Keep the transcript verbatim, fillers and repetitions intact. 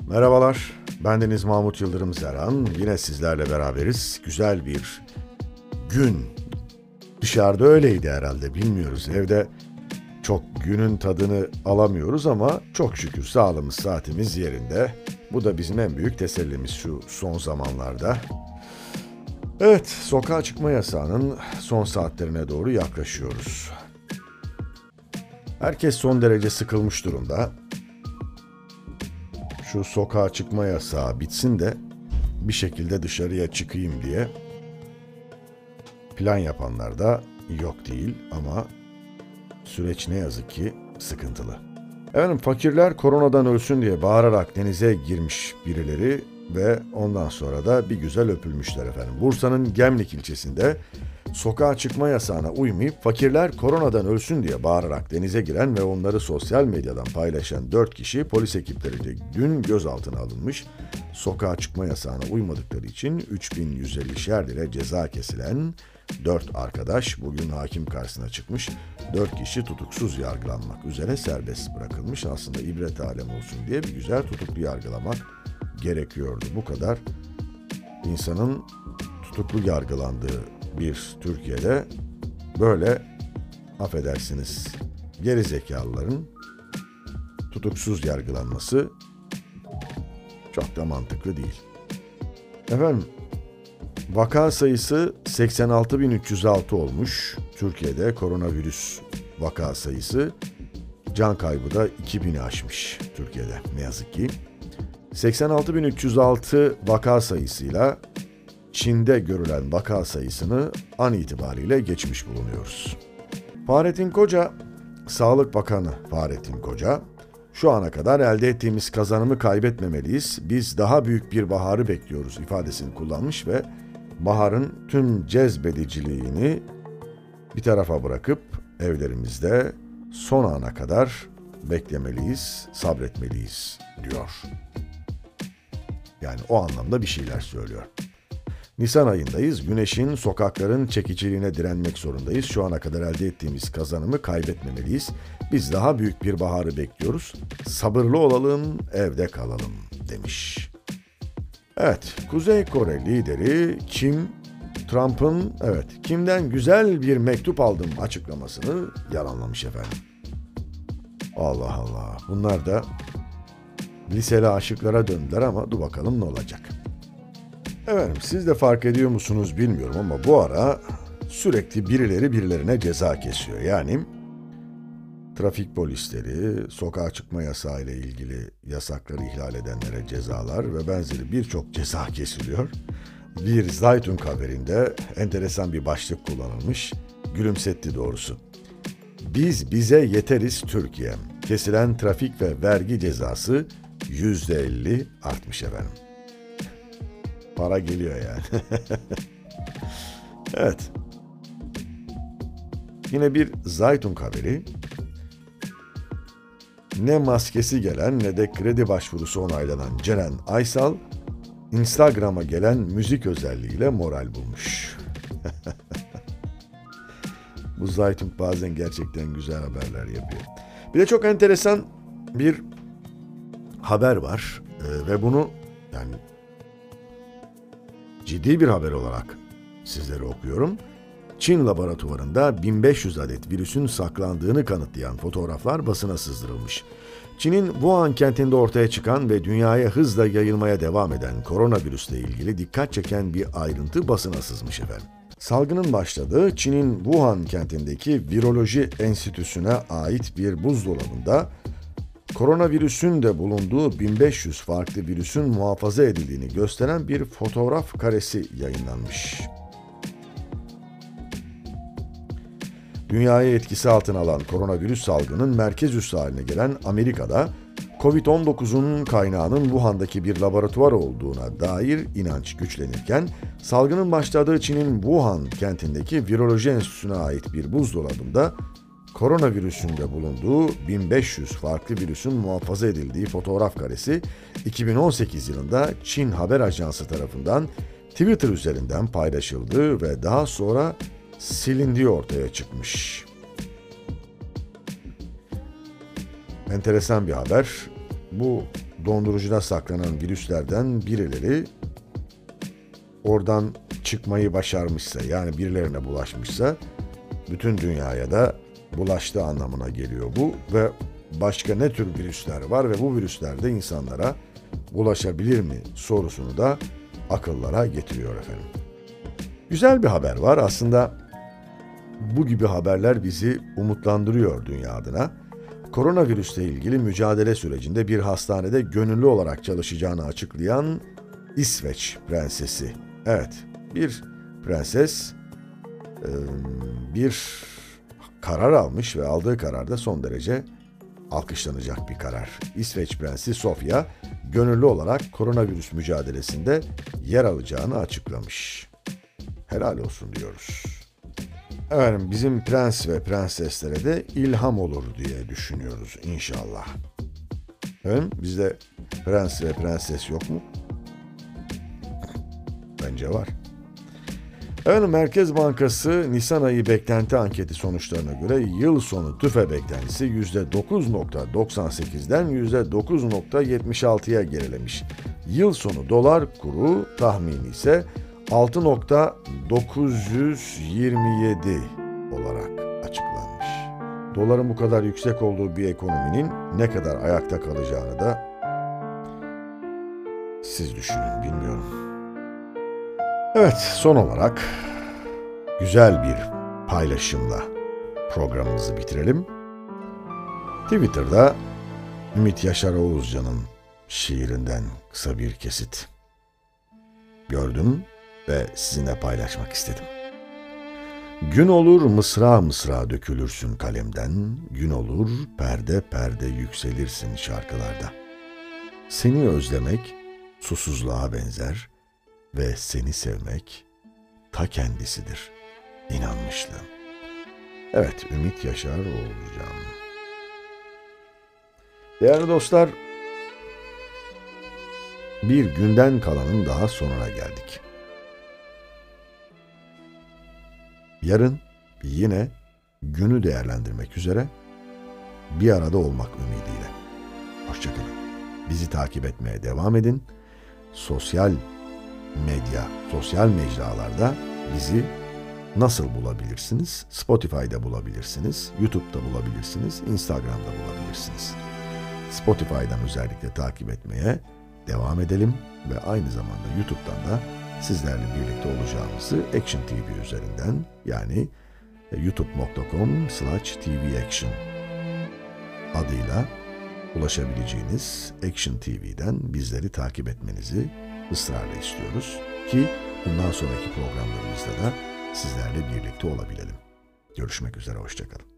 Merhabalar, bendeniz Mahmut Yıldırım Serhan. Yine sizlerle beraberiz. Güzel bir gün. Dışarıda öyleydi herhalde, bilmiyoruz. Evde çok günün tadını alamıyoruz ama çok şükür sağlığımız, saatimiz yerinde. Bu da bizim en büyük tesellimiz şu son zamanlarda. Evet, sokağa çıkma yasağının son saatlerine doğru yaklaşıyoruz. Herkes son derece sıkılmış durumda. Şu sokağa çıkma yasağı bitsin de bir şekilde dışarıya çıkayım diye plan yapanlar da yok değil ama süreç ne yazık ki sıkıntılı. Efendim, fakirler koronadan ölsün diye bağırarak denize girmiş birileri ve ondan sonra da bir güzel öpülmüşler efendim. Bursa'nın Gemlik ilçesinde sokağa çıkma yasağına uymayıp fakirler koronadan ölsün diye bağırarak denize giren ve onları sosyal medyadan paylaşan dört kişi polis ekipleriyle dün gözaltına alınmış. Sokağa çıkma yasağına uymadıkları için üç bin yüz ellişer lira ceza kesilen dört arkadaş bugün hakim karşısına çıkmış. dört kişi tutuksuz yargılanmak üzere serbest bırakılmış. Aslında ibret alem olsun diye bir güzel tutuklu yargılamak gerekiyordu. Bu kadar insanın tutuklu yargılandığı bir Türkiye'de böyle, affedersiniz, gerizekalıların tutuksuz yargılanması çok da mantıklı değil. Efendim, vaka sayısı seksen altı bin üç yüz altı olmuş. Türkiye'de koronavirüs vaka sayısı, can kaybı da iki bini aşmış Türkiye'de ne yazık ki. seksen altı bin üç yüz altı vaka sayısıyla Çin'de görülen vaka sayısını an itibariyle geçmiş bulunuyoruz. Fahrettin Koca, Sağlık Bakanı Fahrettin Koca, şu ana kadar elde ettiğimiz kazanımı kaybetmemeliyiz, biz daha büyük bir baharı bekliyoruz ifadesini kullanmış ve baharın tüm cezbediciliğini bir tarafa bırakıp evlerimizde son ana kadar beklemeliyiz, sabretmeliyiz diyor. Yani o anlamda bir şeyler söylüyor. Nisan ayındayız. Güneşin, sokakların çekiciliğine direnmek zorundayız. Şu ana kadar elde ettiğimiz kazanımı kaybetmemeliyiz. Biz daha büyük bir baharı bekliyoruz. Sabırlı olalım, evde kalalım demiş. Evet, Kuzey Kore lideri Kim, Trump'ın evet Kim'den güzel bir mektup aldım açıklamasını yalanlamış efendim. Allah Allah, bunlar da liseli aşıklara döndüler ama dur bakalım ne olacak. Efendim, siz de fark ediyor musunuz bilmiyorum ama bu ara sürekli birileri birilerine ceza kesiyor. Yani trafik polisleri, sokağa çıkma yasağı ile ilgili yasakları ihlal edenlere cezalar ve benzeri birçok ceza kesiliyor. Bir Zaytun haberinde enteresan bir başlık kullanılmış, gülümsetti doğrusu. Biz bize yeteriz Türkiye. Kesilen trafik ve vergi cezası yüzde elli artmış efendim. Para geliyor yani. Evet. Yine bir Zaytun haberi. Ne maskesi gelen ne de kredi başvurusu onaylanan Ceren Aysal, Instagram'a gelen müzik özelliğiyle moral bulmuş. Bu Zaytun bazen gerçekten güzel haberler yapıyor. Bir de çok enteresan bir haber var ee, ve bunu yani ciddi bir haber olarak sizlere okuyorum. Çin laboratuvarında bin beş yüz adet virüsün saklandığını kanıtlayan fotoğraflar basına sızdırılmış. Çin'in Wuhan kentinde ortaya çıkan ve dünyaya hızla yayılmaya devam eden koronavirüsle ilgili dikkat çeken bir ayrıntı basına sızmış efendim. Salgının başladığı Çin'in Wuhan kentindeki Viroloji Enstitüsü'ne ait bir buzdolabında koronavirüsün de bulunduğu bin beş yüz farklı virüsün muhafaza edildiğini gösteren bir fotoğraf karesi yayınlanmış. Dünyayı etkisi altına alan koronavirüs salgının merkez üssü haline gelen Amerika'da kovid on dokuzun kaynağının Wuhan'daki bir laboratuvar olduğuna dair inanç güçlenirken, salgının başladığı Çin'in Wuhan kentindeki Viroloji Enstitüsü'ne ait bir buzdolabında koronavirüsün de bulunduğu bin beş yüz farklı virüsün muhafaza edildiği fotoğraf karesi iki bin on sekiz yılında Çin Haber Ajansı tarafından Twitter üzerinden paylaşıldı ve daha sonra silindiği ortaya çıkmış. Enteresan bir haber. Bu dondurucuda saklanan virüslerden birileri oradan çıkmayı başarmışsa, yani birilerine bulaşmışsa bütün dünyaya da bulaştığı anlamına geliyor bu ve başka ne tür virüsler var ve bu virüsler de insanlara bulaşabilir mi sorusunu da akıllara getiriyor efendim. Güzel bir haber var. Aslında bu gibi haberler bizi umutlandırıyor dünya adına. Koronavirüsle ilgili mücadele sürecinde bir hastanede gönüllü olarak çalışacağını açıklayan İsveç prensesi. Evet, bir prenses bir karar almış ve aldığı karar da son derece alkışlanacak bir karar. İsveç Prensi Sofia, gönüllü olarak koronavirüs mücadelesinde yer alacağını açıklamış. Helal olsun diyoruz. Efendim, bizim prens ve prenseslere de ilham olur diye düşünüyoruz inşallah. Efendim, bizde prens ve prenses yok mu? Bence var. Efendim, Merkez Bankası Nisan ayı beklenti anketi sonuçlarına göre yıl sonu tüfe beklentisi yüzde dokuz virgül doksan sekizden yüzde dokuz virgül yetmiş altıya gerilemiş. Yıl sonu dolar kuru tahmini ise altı virgül dokuz yüz yirmi yedi olarak açıklanmış. Doların bu kadar yüksek olduğu bir ekonominin ne kadar ayakta kalacağını da siz düşünün, bilmiyorum. Evet, son olarak güzel bir paylaşımla programımızı bitirelim. Twitter'da Ümit Yaşar Oğuzcan'ın şiirinden kısa bir kesit gördüm ve sizinle paylaşmak istedim. Gün olur mısra mısra dökülürsün kalemden, gün olur perde perde yükselirsin şarkılarda. Seni özlemek susuzluğa benzer ve seni sevmek ta kendisidir inanmışlığım. Evet, Ümit Yaşar Oğuzcan. Değerli dostlar, bir günden kalanın daha sonuna geldik. Yarın yine günü değerlendirmek üzere bir arada olmak ümidiyle. Hoşçakalın. Bizi takip etmeye devam edin. Sosyal medya, sosyal mecralarda bizi nasıl bulabilirsiniz? Spotify'da bulabilirsiniz, YouTube'da bulabilirsiniz, Instagram'da bulabilirsiniz. Spotify'dan özellikle takip etmeye devam edelim ve aynı zamanda YouTube'dan da sizlerle birlikte olacağımızı Action T V üzerinden, yani youtube nokta com slash tvaction adıyla ulaşabileceğiniz Action T V'den bizleri takip etmenizi ısrarla istiyoruz ki bundan sonraki programlarımızda da sizlerle birlikte olabilelim. Görüşmek üzere, hoşça kalın.